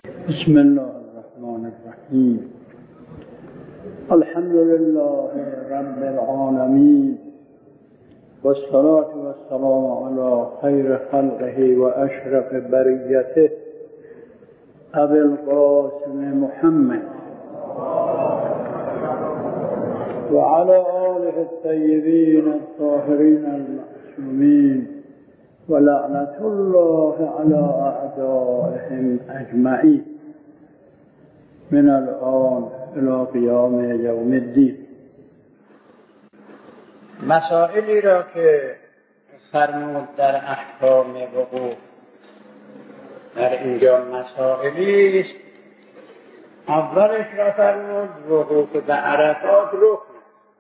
بسم الله الرحمن الرحیم. الحمد لله رب العالمین والصلاة والسلام علی خیر خلقه و اشرف بریته ابی القاسم محمد و علی آله الطیبین الطاهرین المعصومین و لعنت الله علی اعدائهم اجمعین من الان الی قیام یوم الدین. مسائلی را که فرمود در احکام وقوف در اینجا مسائلی است. اولش را فرمود وقوف به عرفات رکن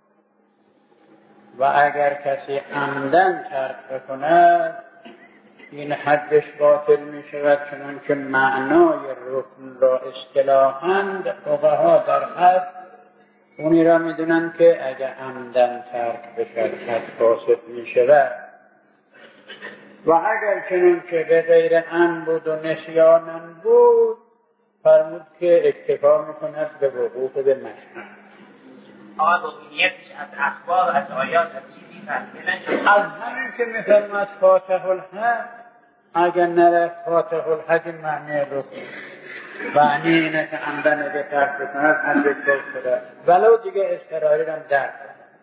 و اگر کسی عمدن ترک بکند این حدش باطل می شود، چنانکه معنای رکن را اصطلاحاً فقها در حد اونی را می دونند که اگر عمدن ترک بشد حد فاسد می شود و اگر چنانکه به غیر عمد بود و نسیاناً بود فرمود که اکتفا می کند به وقوف به مشعر. آقا یکیش از اخبار و از آیات از چیزی فهمیدن از همین که میفرماید فاتح الحج اگر نرفت فاتح الحج معنی رکن معنی اینه که عمدن اگه ترک بکند حدش باز شده ولو دیگه اضطراری هم درک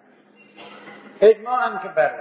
اجماع هم که برده.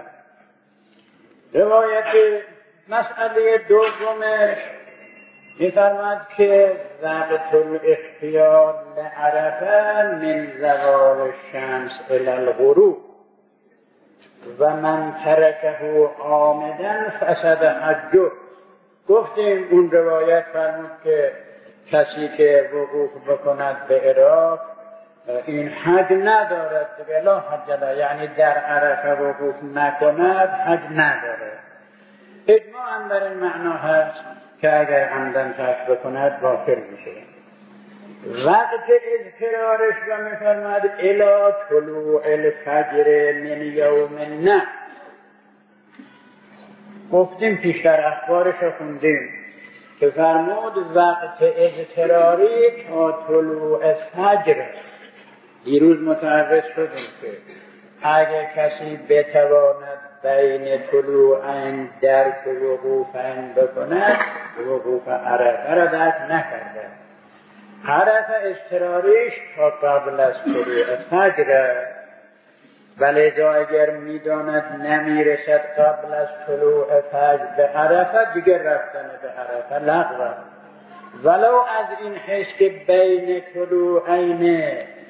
روایت مسئله دومش می‌فرماید که وقت الاختیار لعرفه من زوال الشمس الی الغروب و من ترکه عامدا فسد حجه. گفتیم اون روایت فرمود که کسی که وقوف بکند به عراق این حج ندارد دیگه، لا حج له، یعنی در عرفه وقوف نکند حج ندارد. اجماعاً بر این معنا هست که اگر عمدن ترک بکند باطل میشه. وقت اضطرارش را میفرماید الی طلوع الفجر من یوم النحر. گفتیم پیشتر اخبارش رو خوندیم که فرمود وقت اضطراری تا طلوع فجر. دیروز متعرض شدیم که اگر کسی بتواند بین طلوعین درک وقوفین بکند وقوف عرفه را درک نکرده. عرفه اضطراریش تا قبل از طلوع فجر، ولی اگر میداند نمیرسد قبل از طلوع فجر به عرفه دیگر رفتن به عرفه لغوه. ولو از این حیث که بین طلوعین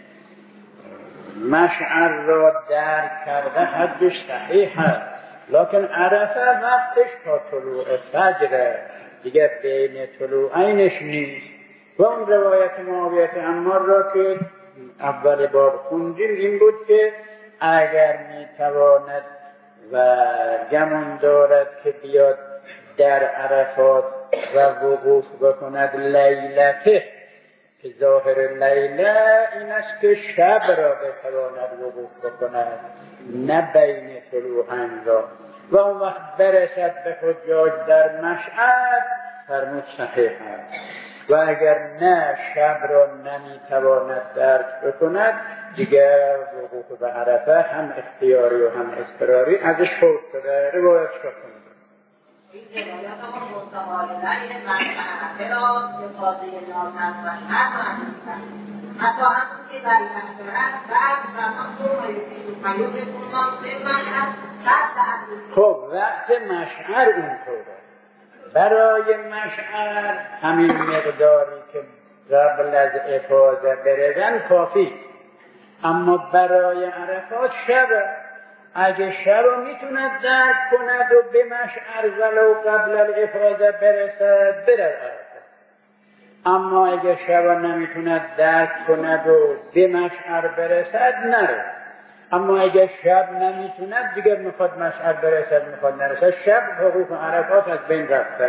مشعر را درک کرده حدش صحیح است، لکن عرفه وقتش تا طلوع فجر دیگه بین طلوعینش نیست. و اون روایت معاویه عمار را که اول باب خوندیم این بود که اگر میتواند و گمان دارد که بیاد در عرفات و وقوف بکند لیلته، که ظاهر لیله این است که شب را بتواند وقوف بکند نه بین طلوعین را، و اون وقت برسد به حجاج در مشعر فرمود صحیح است. و اگر نه شب را نمیتواند درک بکند دیگر وقوف به عرفه هم اختیاری و هم اضطراری ازش فوت شده. روایت شد این روایت ما متعارضه مشعر را افاضه ناسن و شهر حتی همون که در این مشعر بعد زمان تو میوزی کنان به مشعر بعد خب وقت مشعر اونطوره. برای مشعر همین مقداری که قبل از افاضه بردن کافی، اما برای عرفات شب اگه شب میتوند درک کند و به مشعر ولو قبل الافاضه برسد برد عرفه، اما اگه شب نمیتوند درک کند و به مشعر برسد نره. اما اگه شب نمیتوند دیگه میخواد مشعر برسد میخواد نرسد شب حقوق عرفات از بین رفته.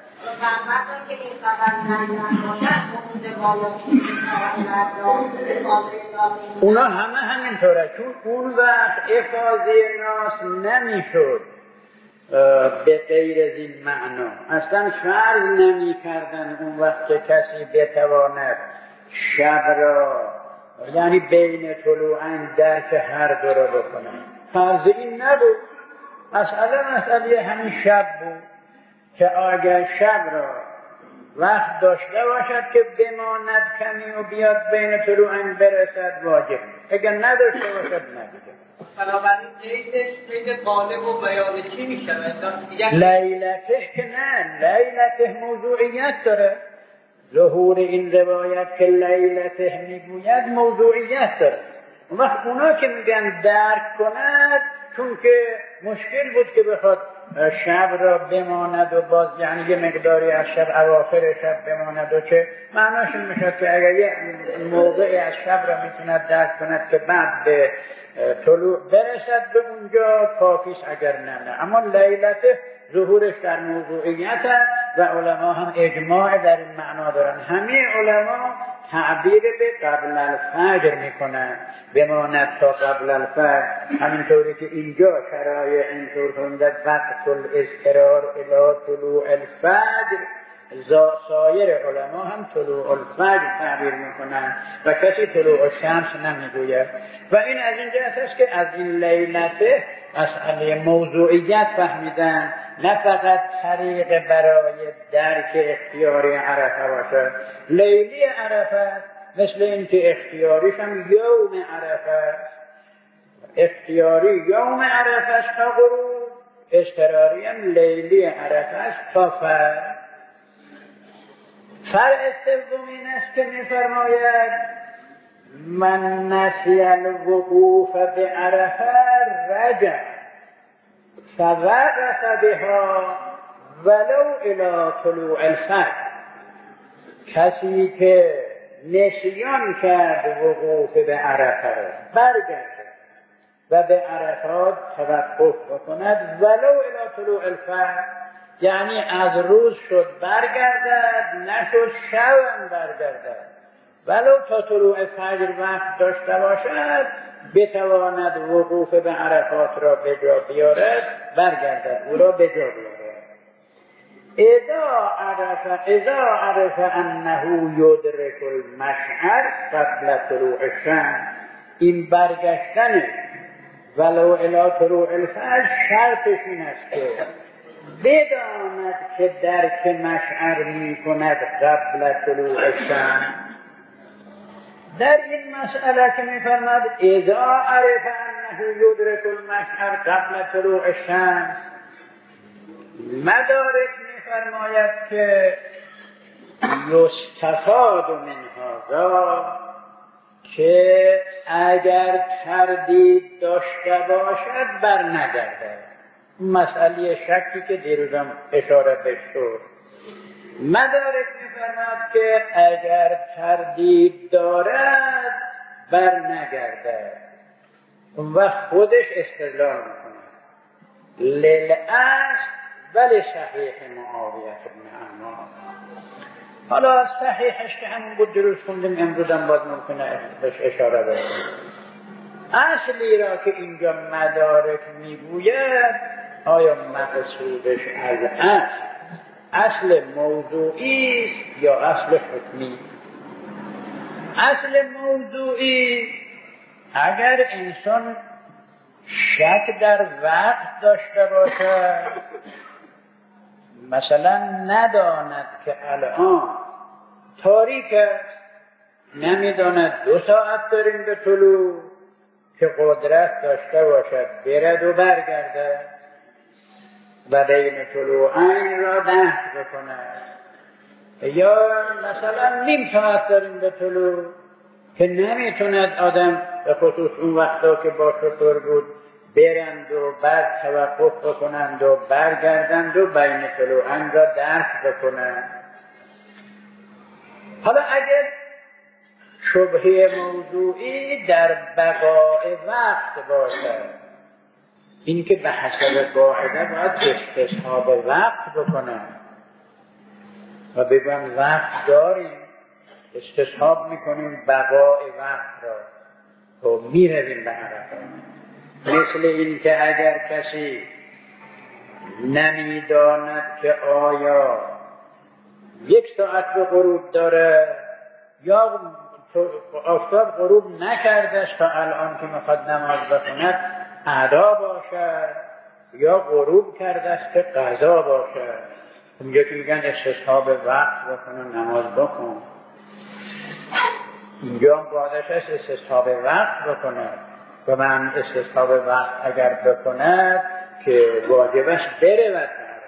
اونا همینطوره، چون اون وقت افاضه ناس نمیشد به غیر از این معنا اصلا فرض نمی کردن اون وقت که کسی بتواند شب را یعنی بین طلوعین درک هر دو را بکنه. فرض این نبود، مسئله همین شب بود که اگر شب را وقت داشته باشد که بماند کمی و بیاد بین طلوعین برسد واجب، اگر نداشته باشد نبیده. بنابراین قید غالب و بیان چی میشه؟ لیلته که نه، لیلته موضوعیت داره. ظهور این روایت که لیلته میگوید موضوعیت داره. اون وقت اونا که میگن درک کند، چون که مشکل بود که بخواد شب را بماند و باز یعنی یه مقداری از شب اواخر شب بماند و چه معناش این میشد که اگر یه موضعی از شب را میتوند درک کند که بعد به طلوع برسد به اونجا کافیست، اگر نه. اما لیلته ظهورش در موضوعیت و علما هم اجماع در این معنا دارن. همه علما تعبیر به قبل الفجر میکنن، بماند تا قبل الفجر، همینطوری که اینجا شرایع اینطور خونده وقت الاضطرار الی طلوع الفجر، سایر علما هم طلوع الفجر تعبیر میکنن و کسی طلوع الشمس نمیگوید. و این از این جهت است که از این لیلته مسئله موضوعیت فهمیدن، نه فقط طریق برای درک اختیاری عرفه باشد. لیلی عرفه مثل این که اختیاریش هم یوم عرفه، اختیاری یوم عرفه تا غروب، اضطراری هم لیلی عرفه تا فرد. فرع سوم این است که می‌فرماید من نسی الوقوف بعرفه رجع فوقف بها ولو الی طلوع الفجر. کسی که نسیان کرد وقوف به عرفه برگرده و به عرفات توقف بکند ولو الی طلوع الفجر، یعنی از روز شد برگردد، نشد شب برگردد، ولو تا طلوع فجر وقت داشته باشد بتواند وقوف به عرفات را به جا بیارد، برگردد، او را به جا بیارد. اذا عرف انه یدرک المشعر قبل طلوع الشمس، این برگشتن ولو الی طلوع الفجر شرطش این است که بداند که درک مشعر می کند قبل طلوع الشمس. در این مسئله که می فرماد اذا عرف انه یدرک المشعر قبل طلوع الشمس، مدارک می فرماید که یستفاد من هذا که اگر تردید داشته باشد بر نگردد. مسئله شکی که دیروزم اشاره بهش شد. مدارک می‌فرماید که اگر تردید دارد بر نگردد و خودش استدلال میکنه للأصل ولی صحیح معاویه بن عمار. حالا صحیحش که همون بود دیروز خوندیم، امروزم باید ممکنه بهش اشاره بکنم. اصلی را که اینجا مدارک میگوید آیا مقصودش از اصل موضوعی است یا اصل حکمی؟ اصل موضوعی اگر انسان شک در وقت داشته باشد، مثلا نداند که الان تاریک است، نمیداند 2 ساعت داریم به طلوع، که قدرت داشته باشد برد و برگردد و بین طلوعین را دست بکند، یا مثلا نیم ساعت داریم به طلوع که نمیتوند آدم به خصوص اون وقتا که با شطور بود برند و بعد توقف بکنند و برگردند و بین طلوعین را دست بکنند. حالا اگر شبهه موضوعی در بقاء وقت باشد، این که به حسب قاعده باید استصحاب وقت بکنن و بگم وقت داریم، استصحاب میکنیم بقاء وقت را و میرویم به عرفه. مثل این که اگر کسی نمیداند که آیا 1 ساعت به غروب داره یا آفتاب غروب نکردش تا الان که میخواد نماز بخوند ادا باشد یا غروب کردش که قضا باشد. اونجا که میگن استصحاب وقت بکن نماز بکن، اینجا هم بعدش است استصحاب وقت بکنه و من استصحاب وقت اگر بکند که واجبش برود.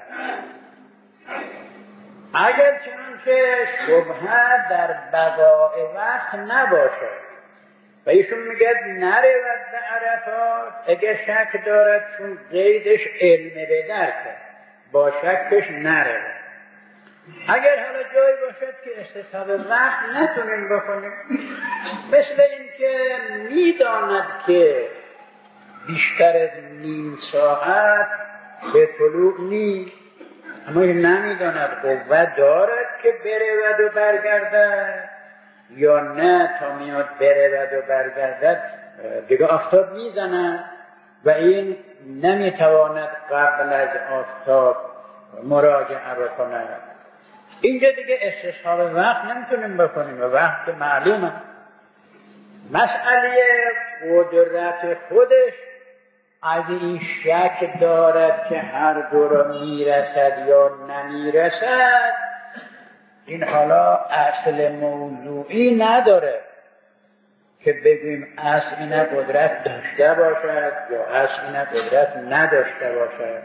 اگر چنان که شبهه در بقاء وقت نباشد و ایشون میگه نرود به عرفات اگر شک دارد چون قیدش علم به درکه با شکش نرود. اگر حالا جایی باشد که استصحاب وقت نتونیم بکنیم، مثل اینکه میداند که بیشتر از نیم ساعت به طلوع نیست اما نمیداند قوت دارد که برود و برگردد یا نه تا میاد برود و برگردد دیگه آفتاب میزند و این نمیتواند قبل از آفتاب مراجعه بکند. اینجا دیگه استصحاب وقت نمیتونیم بکنیم و وقت معلومه. مسئله قدرت خودش اگه این شک دارد که هر دو را میرسد یا نمیرسد، این حالا اصل موضوعی نداره که بگویم اصل اینه قدرت داشته باشد یا اصل اینه قدرت نداشته باشد.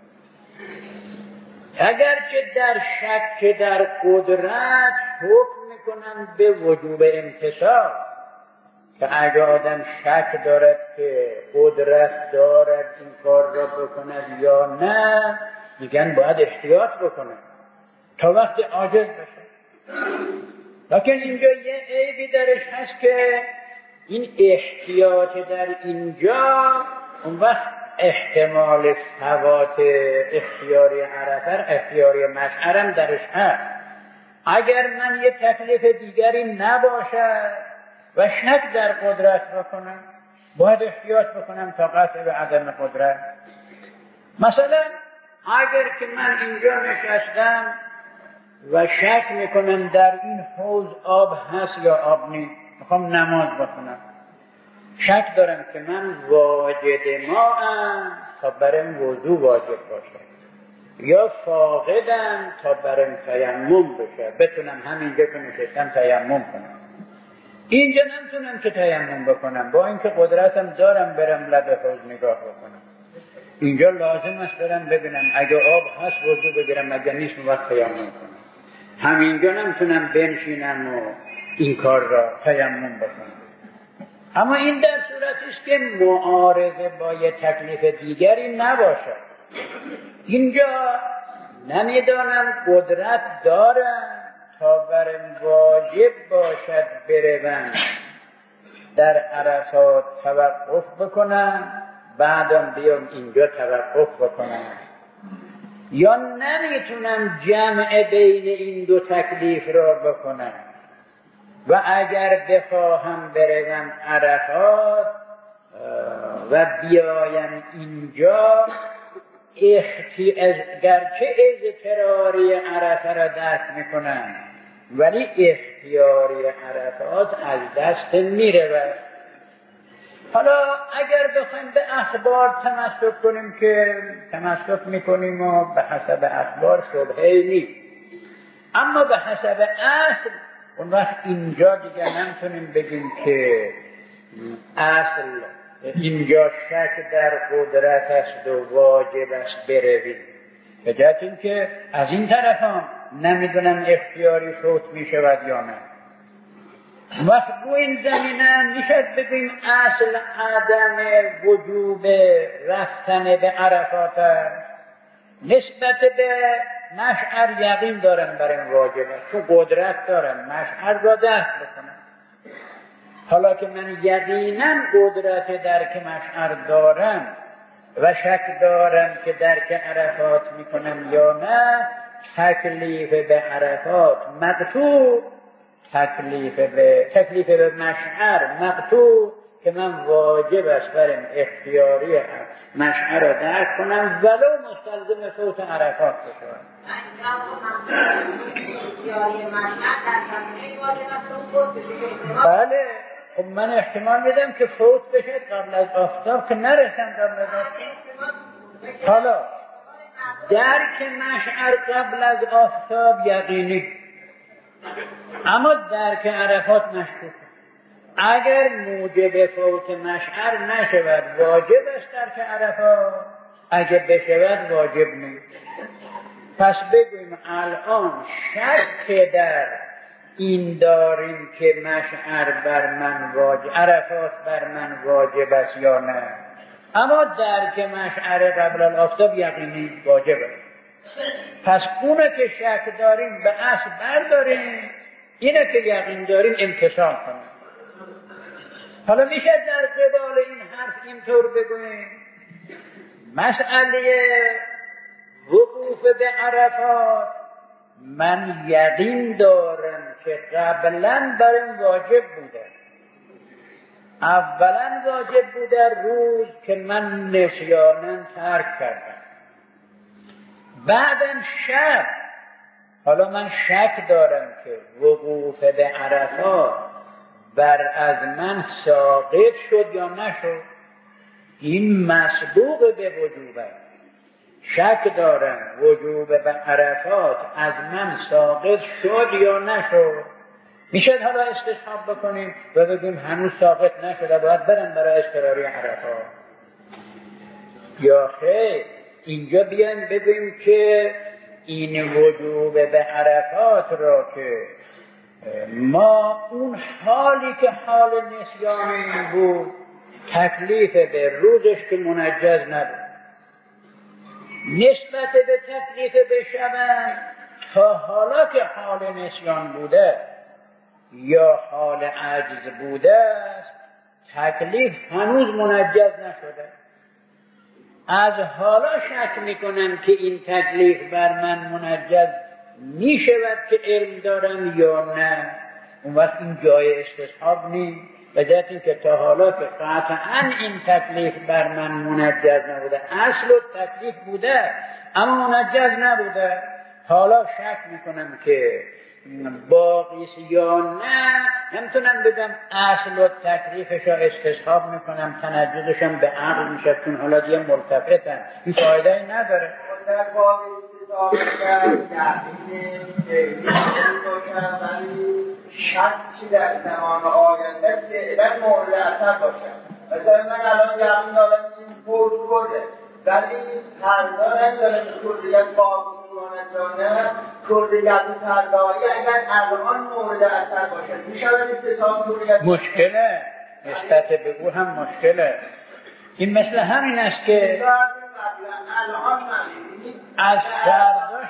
اگر که در شک در قدرت حکم میکنن به وجوب امتثال، که اگر آدم شک دارد که قدرت دارد این کار را بکند یا نه، میگن باید احتیاط بکنه تا وقت عاجز بشه. لکن اینجا یه عیبی درش هست که این احتیاط در اینجا اون وقت احتمال فوات اختیاری عرفه اختیاری مشعرم درش هست. اگر من یه تکلیف دیگری نباشد و شک در قدرت بکنم باید احتیاط بکنم تا قطع به عدم قدرت. مثلا اگر که من اینجا نشستم و شک میکنم در این حوض آب هست یا آب نیست، میخوام نماز بخونم، شک دارم که من واجد ماءم تا برم وضو واجب باشه یا فاقدم تا برم تیمم بشه، بتونم همینجا که نشستم تیمم کنم. اینجا نمیتونم که تیمم بکنم با اینکه قدرتم دارم برم لب حوض نگاه بکنم. اینجا لازم است برم ببینم اگه آب هست وضو بگیرم، اگه نیست اون وقت تیمم کنم. همینجا نمیتونم بنشینم و این کار را تیمم بکنم. اما این در صورتی است که معارضه با یه تکلیف دیگری نباشد. اینجا نمیدانم قدرت دارم تا برم واجب باشد بروم در عرفات توقف بکنم بعدم بیام اینجا توقف بکنم، یا نمیتونم جمع بین این دو تکلیف را بکنم و اگر بخواهم بروم عرفات و بیایم اینجا گرچه اضطراری عرفه را درک میکنم ولی اختیاری عرفات از دست میرود. حالا اگر بخوایم به اخبار تمسک کنیم که تمسک میکنیم و به حسب اخبار شبهه‌ای نیست، اما به حسب اصل اون وقت اینجا دیگه نمیتونیم بگیم که اصل اینجا شک در قدرت است و واجب است برویم، به جهت این که از این طرف هم نمیدونم اختیاری فوت میشود یا نه. وقت رو این زمینه میشد بگیم اصل عدم وجوب رفتن به عرفات است. نسبت به مشعر یقین دارم برای واجبه چون قدرت دارم مشعر را دست بکنم. حالا که من یقینا قدرت درک مشعر دارم و شک دارم که درک عرفات میکنم یا نه، تکلیف به عرفات مقطوع، تکلیف به مشعر مقطوع، که من واجب است برم اختیاری مشعر را درک کنم ولو مستلزم فوت عرفات بشم. بله خب من احتمال میدم که فوت بشه قبل از آفتاب که نرسم قبل از آفتاب. حالا درک مشعر قبل از آفتاب یقینی، اما درک عرفات مشکوک. اگر موجب فوت مشعر نشود واجب است درک عرفات، اگر بشود واجب نیست. پس بگویم الان شک در این داریم که مشعر بر من واجب، عرفات بر من واجب است یا نه، اما درک مشعر قبل الافتاب یقینی واجب است. پس اونه که شک داریم به اصل برداریم، اینه که یقین داریم امتثال کنیم. حالا میشه در قبال این حرف اینطور بگویم مسئله وقوف به عرفات من یقین دارم که قبلا برم واجب بوده. اولا واجب بوده روز که من نسیانا ترک کردم، بعدم شب. حالا من شک دارم که وقوف به عرفات بر از من ساقط شد یا نشد، این مسبوق به وجوب است. شک دارم وجوب به عرفات از من ساقط شد یا نشد. میشه حالا استصحاب بکنیم و بگیم هنوز ساقط نشده باید برم برای اضطراری عرفات، یا خیر اینجا بیایم بگیم که این وجوب به عرفات را که ما اون حالی که حال نسیان این بود تکلیف به روزش که منجز نبود، نسبت به تکلیف به شبن تا حالا که حال نسیان بوده یا حال عجز بوده است تکلیف هنوز منجز نشده. از حالا شک میکنم که این تکلیف بر من منجز میشود که علم دارم یا نه، اون وقت این جای استصحاب نیست. بجات این که تا حالا که قطعا این تکلیف بر من منجز نبوده، اصل تکلیف بوده اما منجز نبوده، حالا شک میکنم که باقیست یا نه، نمیتونم بگم اصل تکلیفش را استصحاب میکنم، تنجزشم به عقل میشه چون حالا دیگه ملتفتن، این فایده نداره. در باب استصحاب یقین فعلی باشم ولی شکی در زمان آینده فعلا مورد اثر باشم. مثلا من الان یقین دارم این فوت کرده ولی فردا نمیدارم که کلیت باقی میماند یا نه، کلیت فردایی اگر الان مورد اثر باشه میشود استصحاب کلیت مشکله نسبت به او هم مشکله. این مثل همین است که الان از فرداش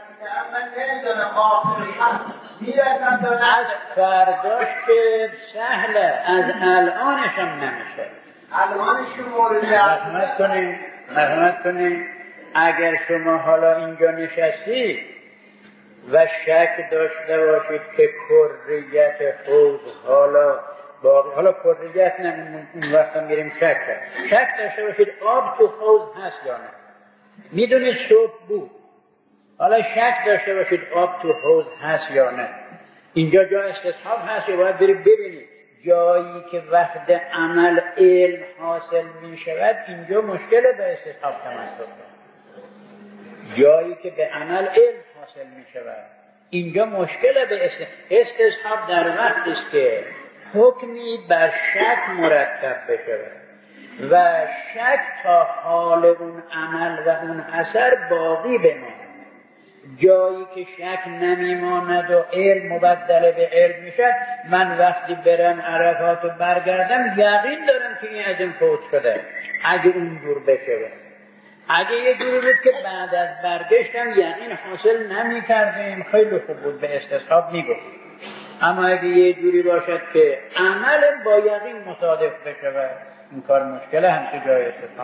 از فرداش که سهله، از الانش هم نمیشه. الانش که مورد مرحمت کنید اگر شما حالا اینجا نشستید و شک داشته باشید که کریت حوض حالا کریت نه، اون وقت هم میریم شک داشته باشید آب تو حوض هست یا نه، میدونید صبح بود، حالا شک داشته باشید آب تو حوض هست یا نه، اینجا جا استصحاب هست یا باید برید ببینید جایی که وقت عمل علم حاصل می شود، اینجا مشکل به استصحاب تمسک دارد. جایی که به عمل علم حاصل می شود اینجا مشکل به استصحاب در وقت است که حکمی بر شک مرتب بشود و شک تا حال اون عمل و اون اثر باقی بماند. جایی که شک نمیماند و علم مبدل به علم میشد، من وقتی برم عرفات و برگردم یقین دارم که این ازم فوت شده اگه اون جور بشه. اگه یه جوری بود که بعد از برگشتم یقین حاصل نمی کردیم خیلی خوب بود به استصحاب میگفتیم، اما اگه یه جوری باشد که عمل با یقین مصادف بشه این کار مشکله، همچه جای استصحاب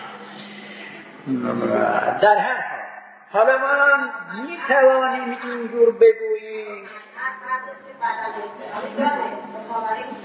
در هر حال حالا ما می توانیم اینجور بگوییم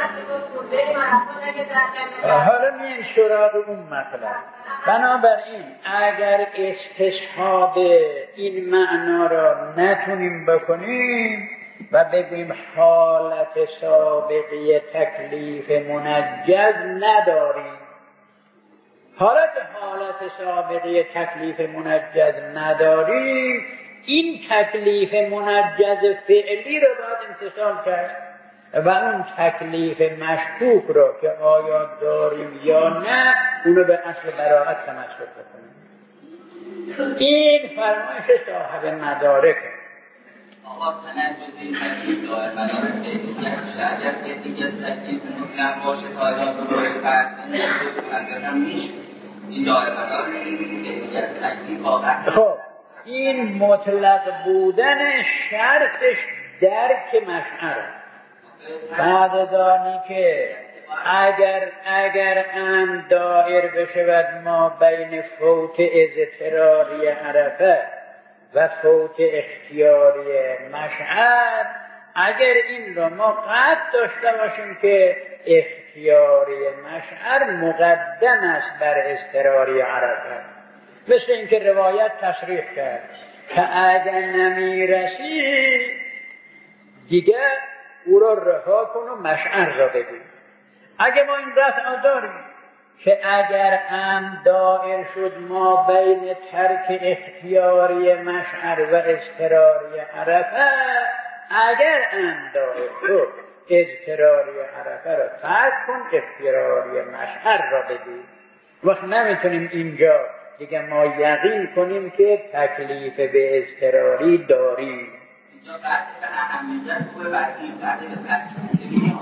حالا میایم سراغ اون مطلب. بنابراین اگر استصحاب این معنا را نتونیم بکنیم و بگوییم حالت سابقه تکلیف منجز نداریم، حالت سابقه تکلیف منجز نداریم، این تکلیف منجز فعلی را باید امتثال کرد و اون تکلیف مشکوک را که آیا داریم یا نه اونو به اصل براءت تمسک بکنیم. این فرمایش صاحب مدارک. آقا تنجزی تکلیف داره مدارک شرعی است که دیگه تکلیف مطلق باشه کائنات رو روی فرد هم میشه این داره مدارک دیگه تکلیف واقع. خب این مطلق بودن شرطش درک مشعره. بعد دانی که اگر ام دایر بشود ما بین فوت اضطراری عرفه و فوت اختیاری مشعر، اگر این را ما قطع داشته باشیم که اختیاری مشعر مقدم است بر اضطراری عرفه، مثل اینکه روایت تصریح کرد که اگر نمیرسی دیگه او را رها کن و مشعر را بگو. اگه ما این قطعا داریم که اگر ام دائر شد ما بین ترک اختیاری مشعر و اضطراری عرفه، اگر ام دائر شد اضطراری عرفه را ترک کن، اختیاری مشعر را بگو. وقت نمیتونیم اینجا دیگه ما یقین کنیم که تکلیف به اضطراری داریم. اینجا بحث اهمیت خوبه بحثی بعد تکلیف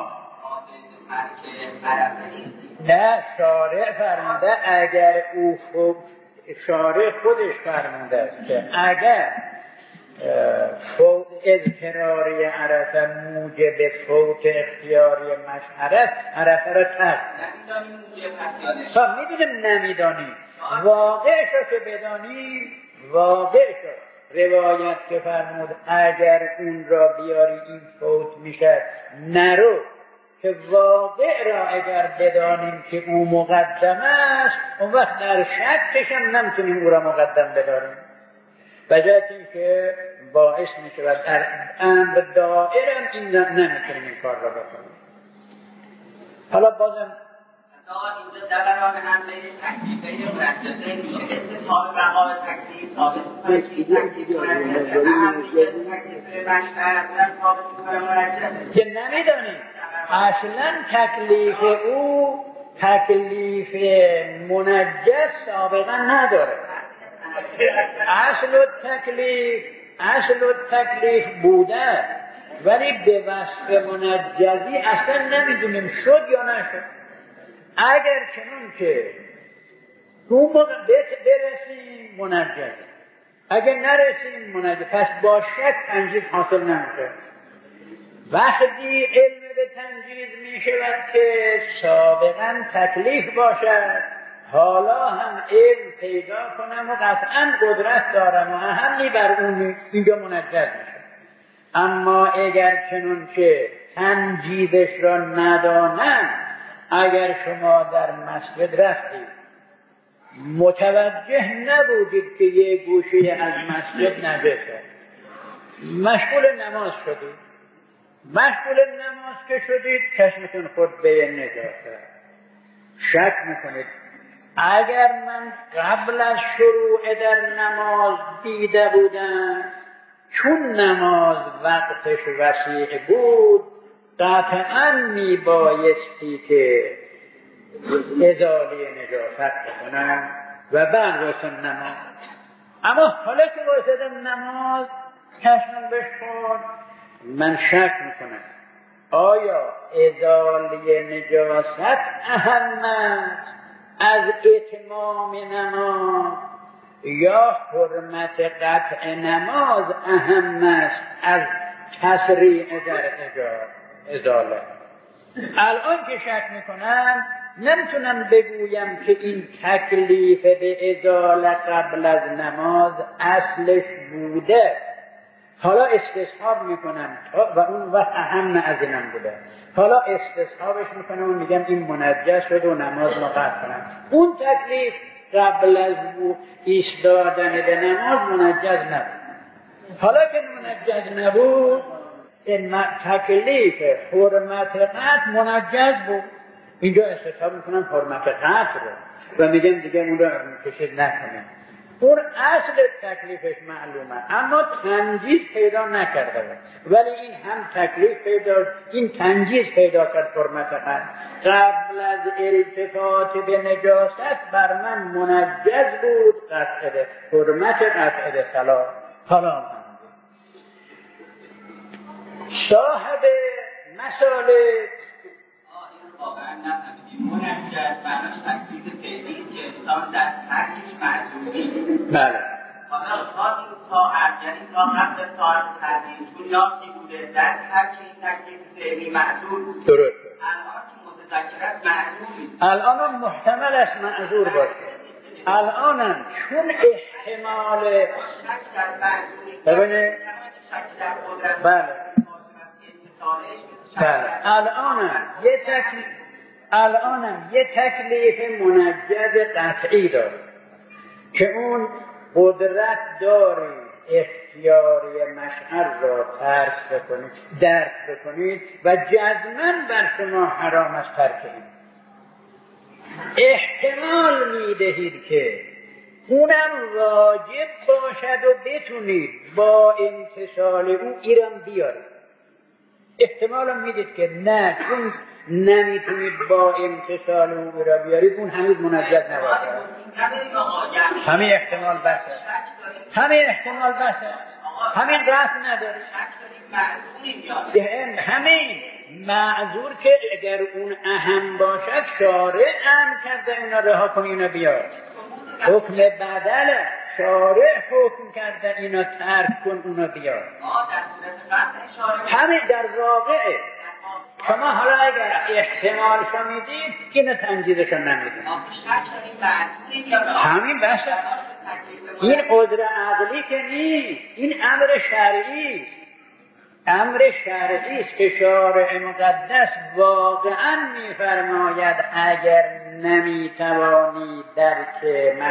نه، شارع فرموده اگر او شارع خودش فرموده است که اگر فوت اضطراری عرفه موجب فوت اختیاری مشعره عرفه را ترک. میدونیم نمیدانیم، واقع شو که بدانی، واقع شو. روایت که فرمود اگر اون را بیاری این فوت میشه نرو، که واقع را اگر بدانیم که او مقدم است اون وقت در شکش هم نمیتونیم او را مقدم بداریم، بجای اینکه باعث میشه و در امر دائرم این نمیتونیم این کار را بکنیم. حالا بازم اینجا دوران هم بین تکلیفه منجزه میشه استصحاب بقای تکلیف ثابت تکلیف مشتر ثابت منجزه که نمیدانیم اصلا تکلیف او تکلیف منجز سابقا نداره. اصل تکلیف بوده ولی به وصف منجزی اصلا نمیدونیم شد یا نشد. اگر چنون که اون موقع برسیم منجز، اگر نرسیم منجز، پس با شک تنجیز حاصل نمیشه. وقتی علم به تنجیز می شود که سابقا تکلیف باشد، حالا هم علم پیدا کنم و قطعا قدرت دارم و اهمی بر اون اینجا منجز میشه. اما اگر چنون که تنجیزش را ندانم، اگر شما در مسجد رفتید متوجه نبودید که یک گوشه از مسجد نجسه، مشغول نماز که شدید چشمتون خورد به نجاست، شک میکنید اگر من قبل از شروع در نماز دیده بودم چون نماز وقتش وسیع بود قطعاً میبایستی که ازاله نجاست بکنم و بعد واسم نماز. اما حالا که واسدم نماز چشمم بشخورد، من شک میکنم آیا ازاله نجاست اهم از اتمام نماز یا حرمت قطع نماز اهم است از تسریع در ازاله. الان که شک میکنم نمیتونم بگویم که این تکلیف به ازاله قبل از نماز اصلش بوده، حالا استصحاب میکنم و اون وقت اهم از اینم بوده، حالا استصحابش میکنم و میگم این منجس شد و نماز ما قطع کنم. اون تکلیف قبل از ایستادن به نماز منجز نبود. حالا که منجز نبود، این تکلیف حرمت قطع منجز بود. اینجا استصحاب میکنم حرمت قطع رو و میگم دیگه اون رو کشید نکنیم. اون اصل تکلیفش معلومه اما تنجیز پیدا نکرده، ولی این هم تکلیف پیدا، این تنجیز پیدا کرد حرمت قطع. قبل از التفات به نجاست بر من منجز بود قطع حرمت قطع طلاق. حالا صاحب مسالک واقعا نفهمیدیم منجز معناش تکلیف فعلی که انسان در ترکش معذور نیست. بله. حالا تا این ساعت، یعنی تا قبل ساعت تحریم چون ناسی بوده در ترک این تکلیف فعلی معذور. درست. الان که متذکر است معذور نیست. الان محتمل است معذور باشه. الانم چون احتمال شک در معذوری ببینید شک در قدرت بله الانم یه تکلیف منجز قطعی داره که اون قدرت داری اختیاری مشعر را ترک بکنید، درک بکنید و جزماً بر شما حرام است ترک این. احتمال میدهید که اونم واجب باشد و بتونید با امتثال او ایران بیارید. احتمال میدید که نه، چون نمیتونید با امتثال او را بیارید، اون هنوز منجز نباشه. همین احتمال بسه، همین احتمال بسه، همین رفت نداره. همین معذور که اگر اون اهم باشد شارع امر کرده اینا رها کن اینا بیار. حکم بدل شارع حکم کرده اینا ترک کن اونا بیار. همین در واقع شما حالا اگر احتمال شمیدید اینا تنجیزشو نمیدید. همین بحثه. این عذر عقلی که نیست، این امر شرعی است. امر شرعی است که شارع مقدس واقعا میفرماید اگر نمیتوانی درک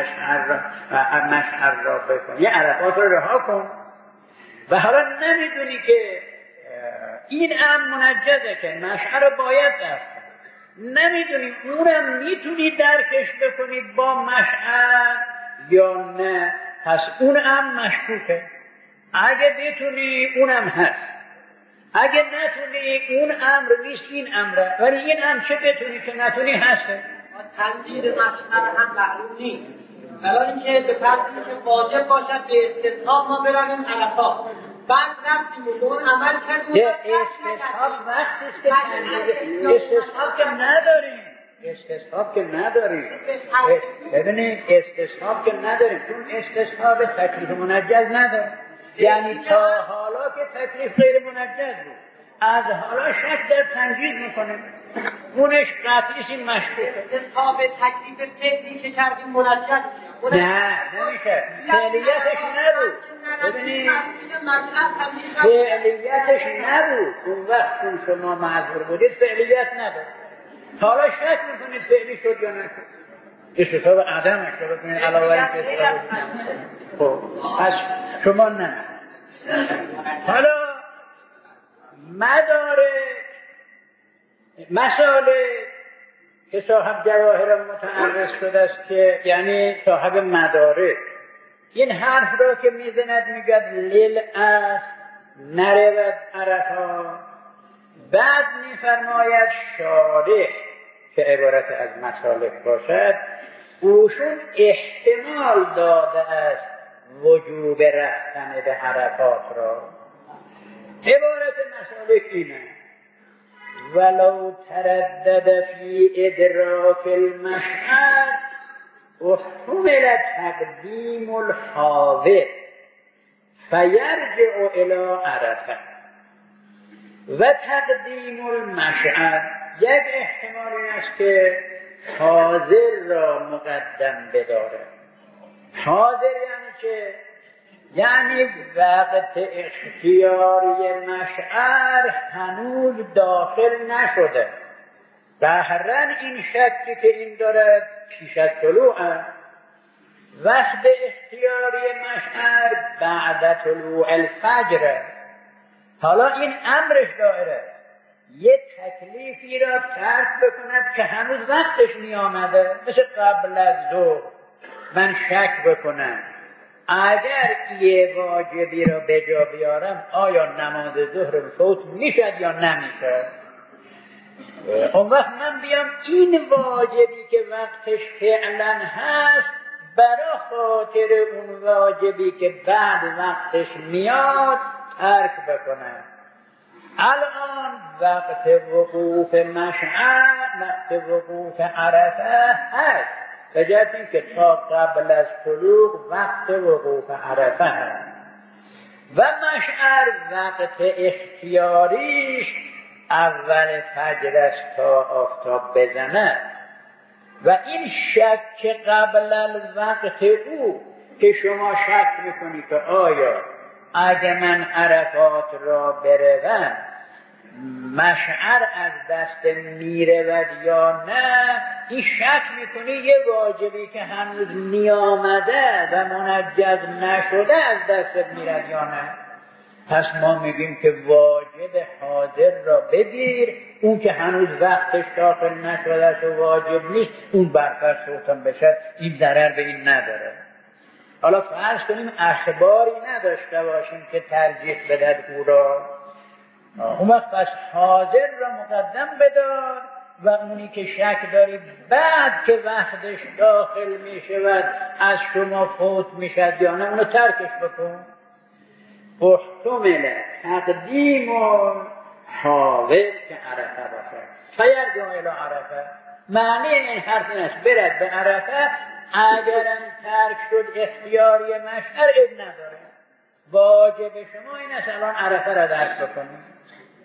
مشعر را بکنی عرفات را رها کن. و حالا نمیدونی که این امر منجزه که مشعر را باید درک کنی، نمیدونی اونم میتونی درکش بکنی با مشعر یا نه، پس اون امر مشکوکه. اگه بتونی اونم هست، اگه نتونی اون امر نیست این امره، ولی این امر چه بتونی که نتونی هسته. تنجید مشعر هم معلوم نیست، برای اینکه به فرضی که واجب باشد به استصحاب ما برویم عرفات، بعد رفتیم و اون عمل کردیم. استصحاب وقتی است که استصحاب که نداریم، استصحاب که نداریم. ببینید استصحاب که نداریم، چون استصحاب تکلیف منجز نداره. یعنی تا حالا که تکلیف غیر منجز بود، از حالا شک در تنجیز میکنه، اونش قطعیش این مشکوکه. استصحاب تکلیف فعلی که کردیم منجز نه نمیشه، فعلیتش نبود. ببینید فعلیتش نبود اون وقت، چون شما معذور بودید فعلیت نداره. حالا شک میکنید فعلی شد یا نشد. استصحاب عدمش رو بکنید علاوه اینکه خب پس شما نه. حالا مسائل که صاحب جواهر متعرض شده است که یعنی صاحب مدارک این حرف را که میزند میگد لیل است نرود عرفات، بعد میفرماید شارع که عبارت از مسالک باشد اوشون احتمال داده است وجوب رفتن به عرفات را. عبارت مسالک اینه: ولو تردد فی ادراک المشعر احتمل تقدیم الحاضر فیرجع الی عرفه و تقدیم المشعر. یک احتمال این است که حاضر را مقدم بداره. حاضر یعنی که یعنی وقت اختیاری مشعر هنوز داخل نشده. ظاهراً این شکی که این داره پیش از طلوعه. وقت اختیاری مشعر بعد طلوع الفجر. حالا این امرش داره یه تکلیفی را ترک بکند که هنوز وقتش نیامده، مثل قبل از ظهر من شک بکنم اگر یه واجبی را به جا بیارم آیا نماز ظهر فوت میشد یا نمیشد. اون وقت من بیام این واجبی که وقتش فعلا هست برای خاطر اون واجبی که بعد وقتش میاد ترک بکنم. الان وقت وقوف مشعر، وقت وقوف عرفه هست، به جهت اینکه تا قبل از طلوع وقت وقوف عرفه هست و مشعر وقت اختیاریش اول فجر است تا آفتاب بزنه. و این شک قبل الوقت او که شما شک میکنی که آیا اگه من عرفات را بروم مشعر از دست میرود یا نه، این شک میکنی یه واجبی که هنوز نیامده و منجز نشده از دست میرد یا نه. پس ما میگیم که واجب حاضر را بگیر، اون که هنوز وقتش داخل نشده است و واجب نیست اون برفرض سلطان بشد، این ضرر به این نداره. حالا فرض کنیم اخباری نداشته باشیم که ترجیح بدهد او را، اون وقت پس حاضر را مقدم بدار و اونی که شک داری بعد که وقتش داخل می شود از شما فوت می شد یا نه اونو ترکش بکن. احتمل تقدیم حاضر که عرفه باشد فیرجع الی عرفه. معنی این حرف این است برد به عرفه، اگرم ترک شد اختیاری مشعر اب نداره، واجب شما این است الان عرفه را درک بکنید.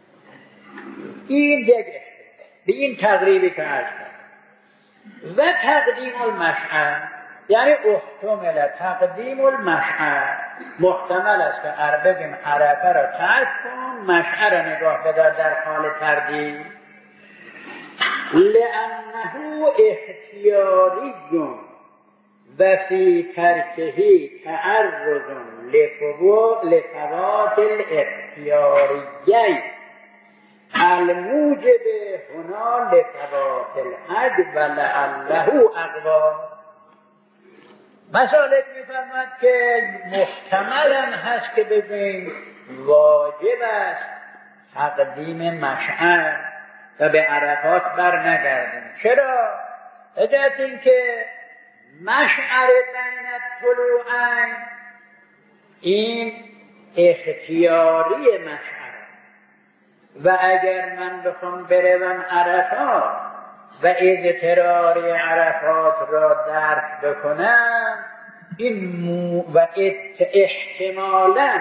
این دیگه به این تقریبی که عرض کرد. و تقدیم المشعر یعنی احتمل تقدیم المشعر، محتمل است که بگیم عرفه را ترک کن، مشعر را نگاه بدار در حال تردید، لانه اختیاری و فی ترکه تعرض لفوات الاختیاریین الموجب هنا لفوات الحج و لعله اقوا. مسالک میفرماد که محتمل هم هست که بگیم واجب است تقدیم مشعر و به عرفات بر نگردیم. چرا؟ اجازت این که مشعر بین الطلوعین این اختیاری مشعر و اگر من بخوام بروم عرفات و اضطراری عرفات را درک بکنم این و احتمالاً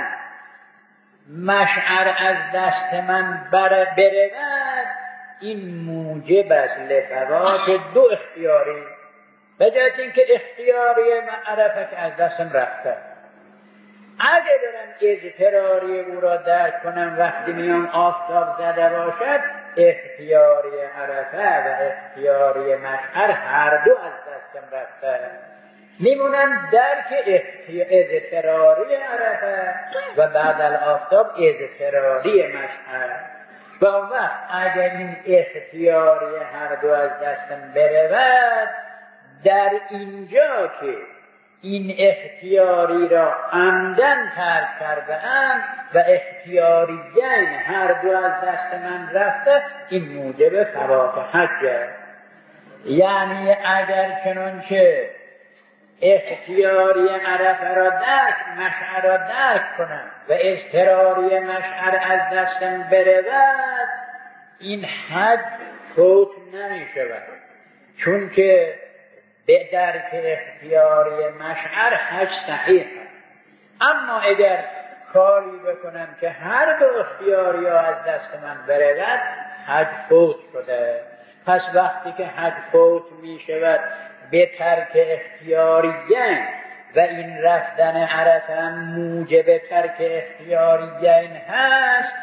مشعر از دست من برود، این موجب است لفوات دو اختیاری، به جهت اینکه اختیاری عرفه که از دستم رفته. اگه دارم اضطراری او را درک کنم وقتی میام آفتاب زده باشد، اختیاری عرفه و اختیاری مشعر هر دو از دستم رفته، میمونم درک اضطراری عرفه و بعد الآفتاب اضطراری مشعر. و اون وقت اگر این اختیاری هر دو از دستم برود، در اینجا که این اختیاری را عمدن ترک کرده‌ام و اختیاریین هر دو از دست من رفته، این موجب فوات حجه. یعنی اگر چنانچه اختیاری عرفه را درک، مشعر را درک کنم و اضطراری مشعر از دستم برود، این حج فوت نمی شود، چون که به درک اختیاری مشعر حج صحیح است. اما اگر کاری بکنم که هر دو اختیاری ها از دست من برود، حج فوت شده. پس وقتی که حج فوت می شود به ترک اختیاریین و این رفتن عرفه هم موجب ترک اختیاریین هست،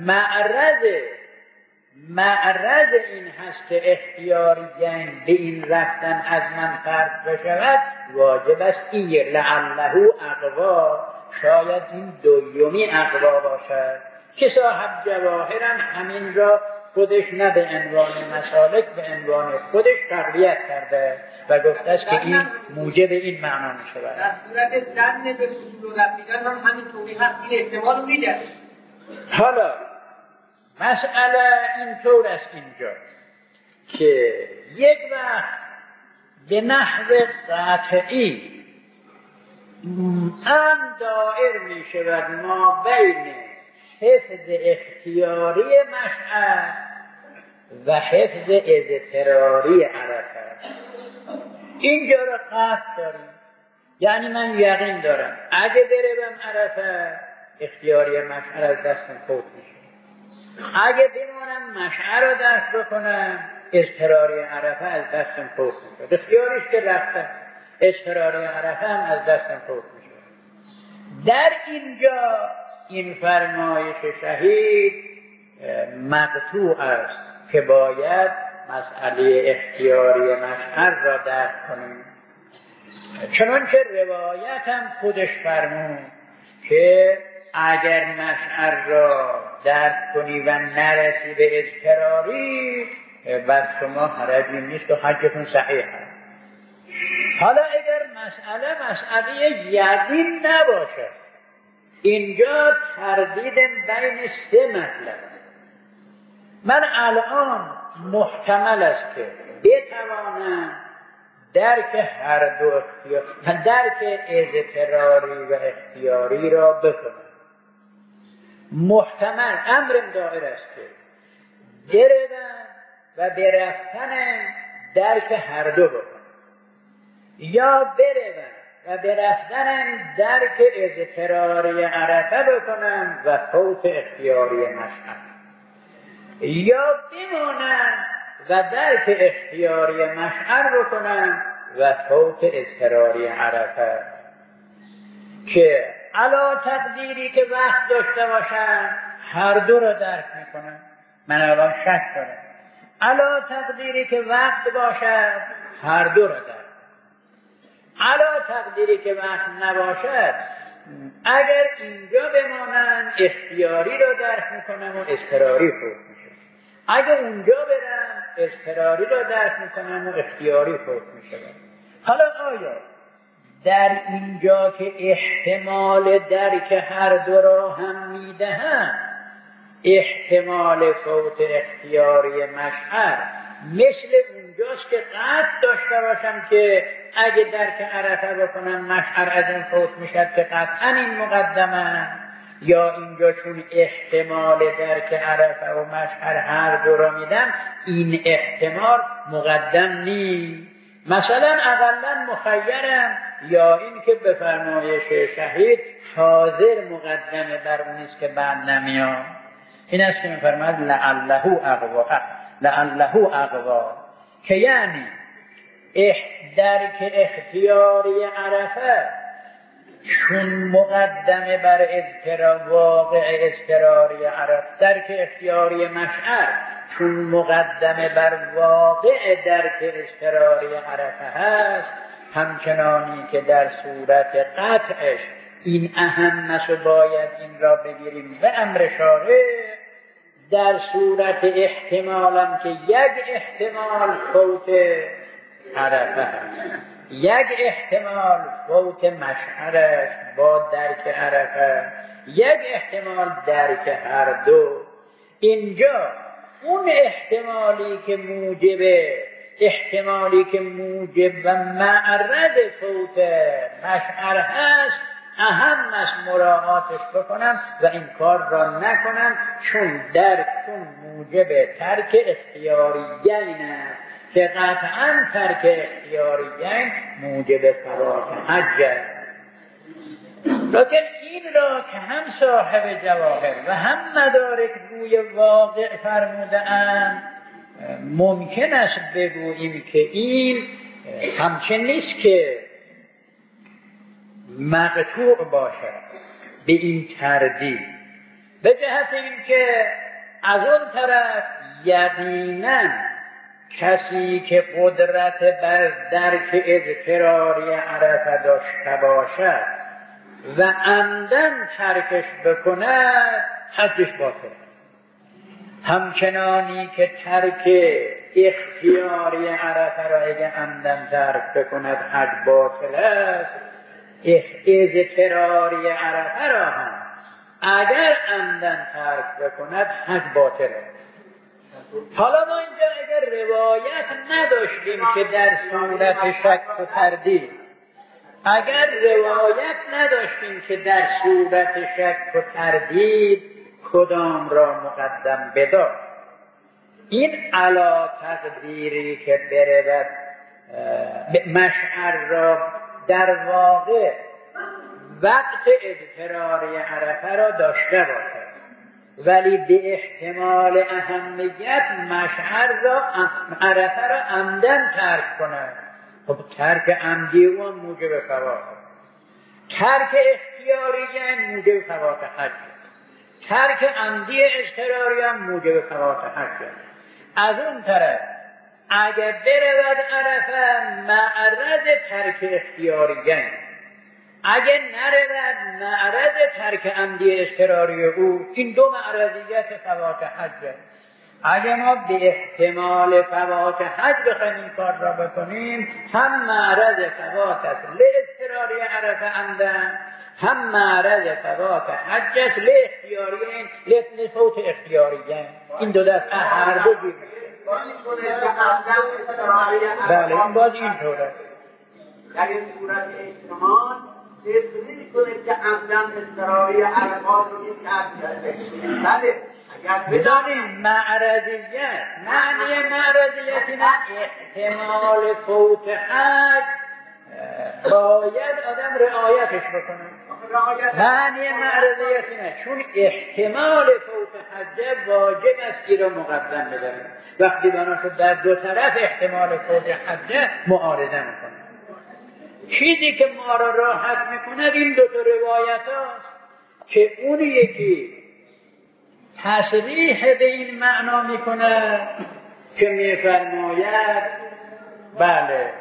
معرض این هست که اختیاریین به این رفتن از من فرق بشود، واجب است این لعله اقوا، شاید این دومی اقوا باشد که صاحب جواهرم همین را خودش نه به عنوان مسالک به عنوان خودش تقویت کرده و گفته است که این موجب این معنا می شود. در صورت زن به اصول رسیدن هم همین طوری هست، این احتمال میده. حالا مسئله اینطور است اینجا که یک وقت به نحو قطعی دائر می شود ما بین حفظ اختیاری مشعر و حفظ اضطراری عرفه. اینجا را قطع داریم، یعنی من یقین دارم اگه بروم عرفه اختیاری مشعر از دستم فوت میشه، اگه بمانم مشعر را درک بکنم اضطراری عرفه از دستم فوت میشه. اختیاریش که رفتم، اضطراری عرفه هم از دستم فوت میشه. در اینجا این فرمایش شهید مقطوع است که باید مسئله اختیاری مشعر را درک کنیم، چنانچه روایت هم خودش فرمود که اگر مشعر را درک کنی و نرسی به اضطراری بر شما حرجی نیست و حجتون صحیح است. حالا اگر مسئله یقین نباشد، اینجا تردید بین سه مطلب. من الان محتمل است که بتوانم درک هر دو اختیار، درک اضطراری و اختیاری را بکنم. محتمل امرم دائر است که بروم و برفتنم درک هر دو بکنم، یا بروم و برفتنم درک اضطراری عرفه بکنم و فوت اختیاری مشعر، یا بمانم و درک اختیاری مشعر بکنم و فوت اضطراری عرفه، که علا تقدیری که وقت داشته باشم هر دو را درک میکنم. من الان شک دارم، علا تقدیری که وقت باشد هر دو را درک، علا تقدیری که وقت نباشد اگر اینجا بمانم اختیاری را درک میکنم و اضطراری فوت میشه، اگر اونجا برم اضطراری را درک میکنم و اختیاری فوت میشه. حالا آیا در اینجا که احتمال درک هر دو را هم میدهم، احتمال فوت اختیاری مشعر مثل اونجاست که قطع داشته باشم که اگه درک عرفه بکنم مشعر از این فوت میشد که قطعا این مقدمه، یا اینجا چون احتمال درک عرفه و مشعر هر دو را میدم این احتمال مقدم نیست. مثلا اقلا مخیرم، یا این که به فرمایش شهید حاضر مقدمه بر اونیست که بعد نمیاد. این است که میفرماید لعله اقوا، که یعنی درک اختیاری عرفه چون مقدمه بر واقع اضطراری عرفه، درک اختیاری مشعر چون مقدمه بر واقع درک اضطراری عرفه هست، همچنانی که در صورت قطعش این اهم است و باید این را بگیریم به امر شارع، در صورت احتمالم که یک احتمال فوت عرفه هست، یک احتمال فوت مشعرش با درک عرفه، یک احتمال درک هر دو. اینجا اون احتمالی که موجب و معرض فوت مشعر هست اهم است مراعاتش بکنم و این کار را نکنم، چون موجب ترک اختیاریین است که قطعا ترک اختیاریین موجب فوات حج است. لیکن این را که هم صاحب جواهر و هم مدارک روی واقع فرموده اند ممکن است بگوییم که این همچنین نیست که مقطوع باشد به این تردید، به جهت اینکه از اون طرف یقیناً کسی که قدرت بر درک اضطراری عرفه داشته باشد و عمدن ترکش بکند حجش باطل. همچنانی که ترک اختیاری عرفه را اگه عمدن ترک بکند حج باطل است، اضطراری عرفه را هم اگر عمدن ترک بکند حج باطل است. حالا ما اینجا اگر روایت نداشتیم که در صورت شک و تردید، اگر روایت نداشتیم که در صورت شک و تردید کدام را مقدم بدار، این علا تقدیری که برود مشعر را در واقع وقت اضطراری عرفه را داشته باشد، ولی به احتمال اهمیت مشعر را عرفه را عمدن ترک کند. خب ترک عمدی او موجب ثواب، ترک اختیاری یعنی موجب ثواب حج، ترک عمدی اضطراری هم موجب ثواب حج. از اون طرف اگر برود عرفه معرض ترک اختیاری یعنی، اگر نرود معرض ترک عمدی اضطراری او، این دو معرضیت فوات حج. اگر ما به احتمال فوات حج بخوایم این کار را بکنیم، هم معرض فوات است لاضطراری عرفه عمدن، هم معرض فوات حج است لاختیاریین لفوت اختیاریین. این دو دست هر دو گیر بله این باز این طوره. در این صورت احتمال صرف نمی کنه که عمدن اضطراری عرفات رو این کرد. بله اگر بدانیم معرضیت، معنی معرضیت اینه احتمال فوت حج باید آدم رعایتش بکنه. معنی معرضیت اینه چون احتمال فوت حج واجب است که را مقدم بداریم. وقتی بنا شد در دو طرف احتمال فوت حج معارضه میکنه. چیزی که ما را راحت میکند این دو تا روایت هاست که اون یکی تصریح به این معنا میکند که میفرماید بله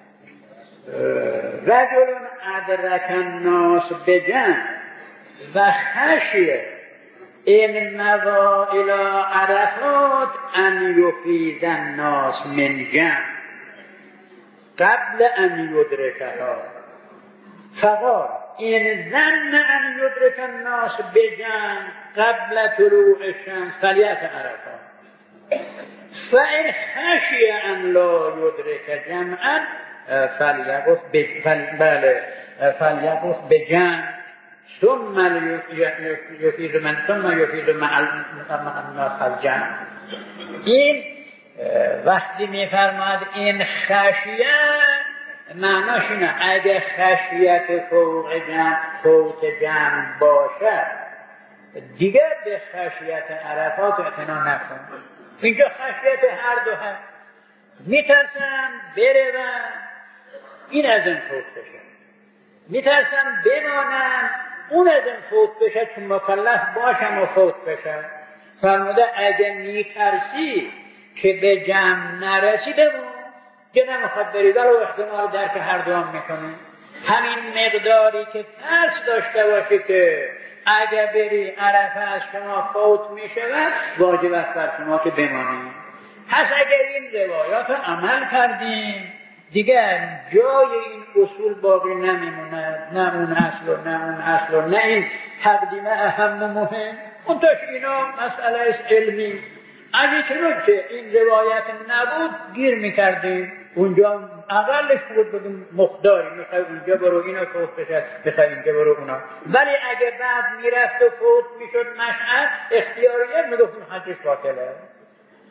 رجل ادرک الناس بجمع و خشیه این مضا الی عرفات ان یفید الناس من جمع قبل ان یدرکها فقال این ظن ان یدرک الناس بجمع قبل طلوع الشمس فلیت عرفات فإن خشی ان لا یدرک جمعا فلیقص بجمع ثم یفید مع الناس الجمع. این وقتی میفرماد این خشیه معناش اینه اگه خشیت فوت جمع باشد دیگه به خشیت عرفات اعتنا نکن. اینجا خشیت هر دو هست، میترسم بروم این از این فوت بشه، میترسم بمانم اون از این فوت بشه چون مکلف باشم و فوت بشه. فرموده اگه میترسی که به جمع نرسی بمون که نمیخواد بری ولو احتمال درک هر دو هم میکنه. همین مقداری که ترس داشته باشی که اگه بری عرفه از شما فوت میشه واجب است بر شما که بمانید. پس اگر این روایات رو عمل کردیم دیگر جای این اصول باقی نمیمونه، نه اون اصل و نه اون اصل و نه این تقدیم اهم و مهم. اونتاش اینا مسئله است علمی. اگه که این روایت نبود گیر میکردیم اونجا اقلش بود بگیم مقداری میخوای اونجا برو اینا فوت بشه میخوای اینجا برو اونا. ولی اگه بعد میرفت و فوت میشد مشعر اختیاریه میگفتیم حجش باطله.